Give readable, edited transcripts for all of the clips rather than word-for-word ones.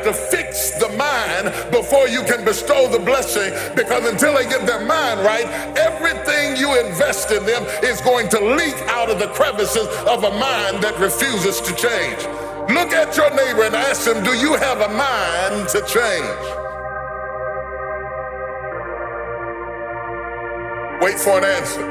have to fix the mind before you can bestow the blessing, because until they get their mind right, everything you invest in them is going to leak out of the crevices of a mind that refuses to change. Look at your neighbor and ask him, do you have a mind to change? Wait for an answer.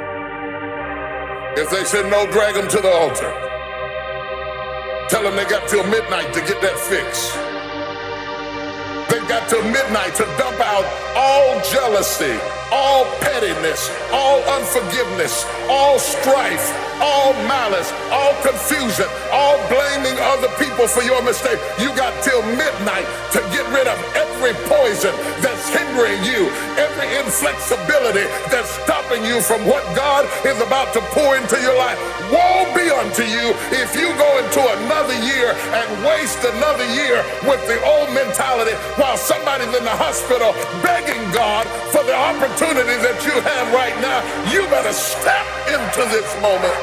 If they say no, drag them to the altar. Tell them they got till midnight to get that fix. They got till midnight to dump out all jealousy, all pettiness, all unforgiveness, all strife, all malice, all confusion, all blaming other people for your mistake. You got till midnight to get rid of every poison that's hindering you, every inflexibility that's stopping you from what God is about to pour into your life. Woe be unto you if you go into another year and waste another year with the old mentality while somebody's in the hospital begging God for the opportunity that you have right now. You better step into this moment.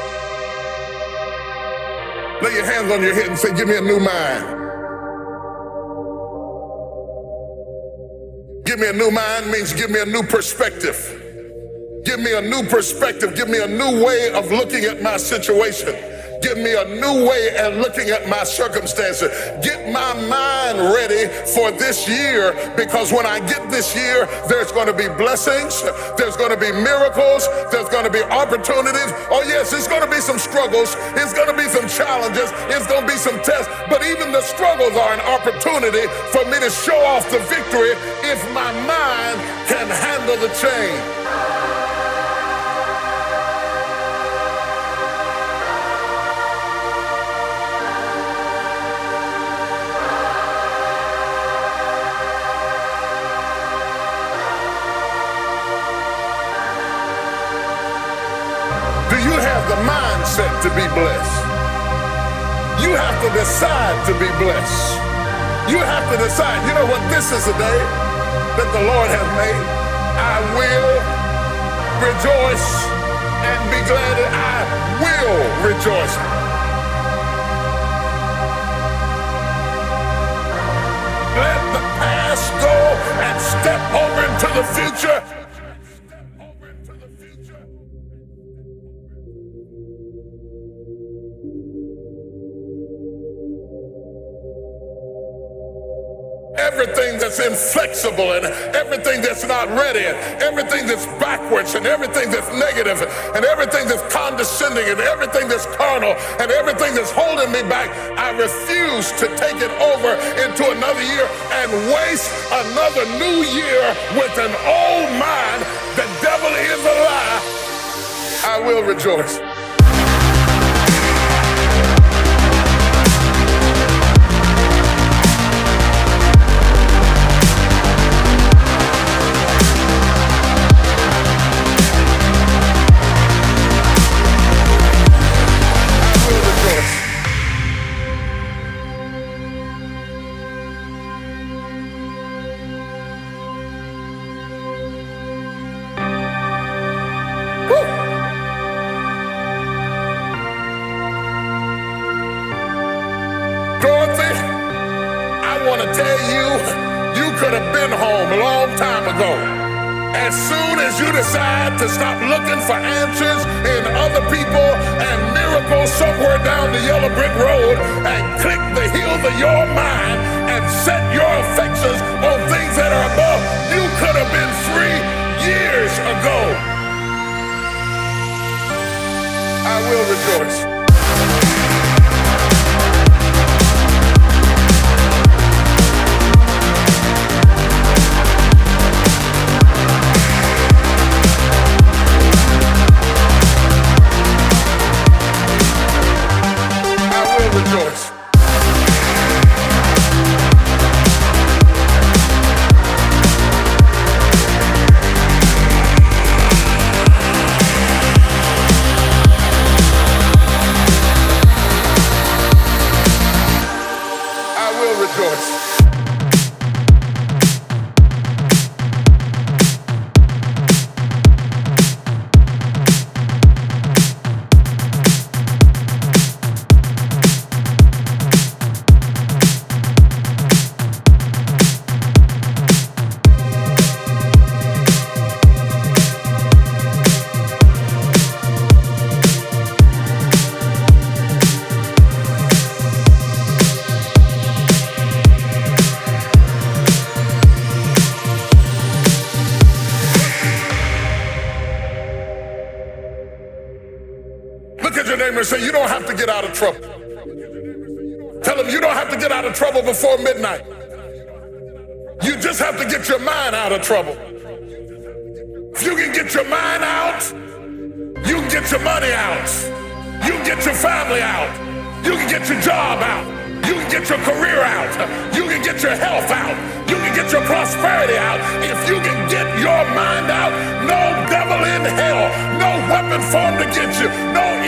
Lay your hands on your head and say, give me a new mind. Give me a new mind means give me a new perspective. Give me a new perspective. Give me a new way of looking at my situation. Give me a new way of looking at my circumstances. Get my mind ready for this year, because when I get this year, there's going to be blessings, there's going to be miracles, there's going to be opportunities. Oh yes, it's going to be some struggles, it's going to be some challenges, it's going to be some tests, but even the struggles are an opportunity for me to show off the victory if my mind can handle the change. You have the mindset to be blessed. You have to decide to be blessed. You have to decide, you know what, this is a day that the Lord has made. I will rejoice and be glad that I will rejoice. Let the past go and step over into the future. Everything that's inflexible and everything that's not ready and everything that's backwards and everything that's negative and everything that's condescending and everything that's carnal and everything that's holding me back, I refuse to take it over into another year and waste another new year with an old mind. The devil is a lie. I will rejoice. You could have been home a long time ago. As soon as you decide to stop looking for answers in other people and miracles somewhere down the yellow brick road and click the heels of your mind and set your affections on things that are above, you could have been free years ago. I will rejoice. Rejoice. your neighbor and say, you don't have to get out of trouble. Tell them you don't have to get out of trouble before midnight. You just have to get your mind out of trouble. If you can get your mind out, you can get your money out. You can get your family out. You can get your job out. You can get your career out. You can get your health out. You can get your prosperity out. If you can get your mind out, no devil in hell, no weapon formed against you, no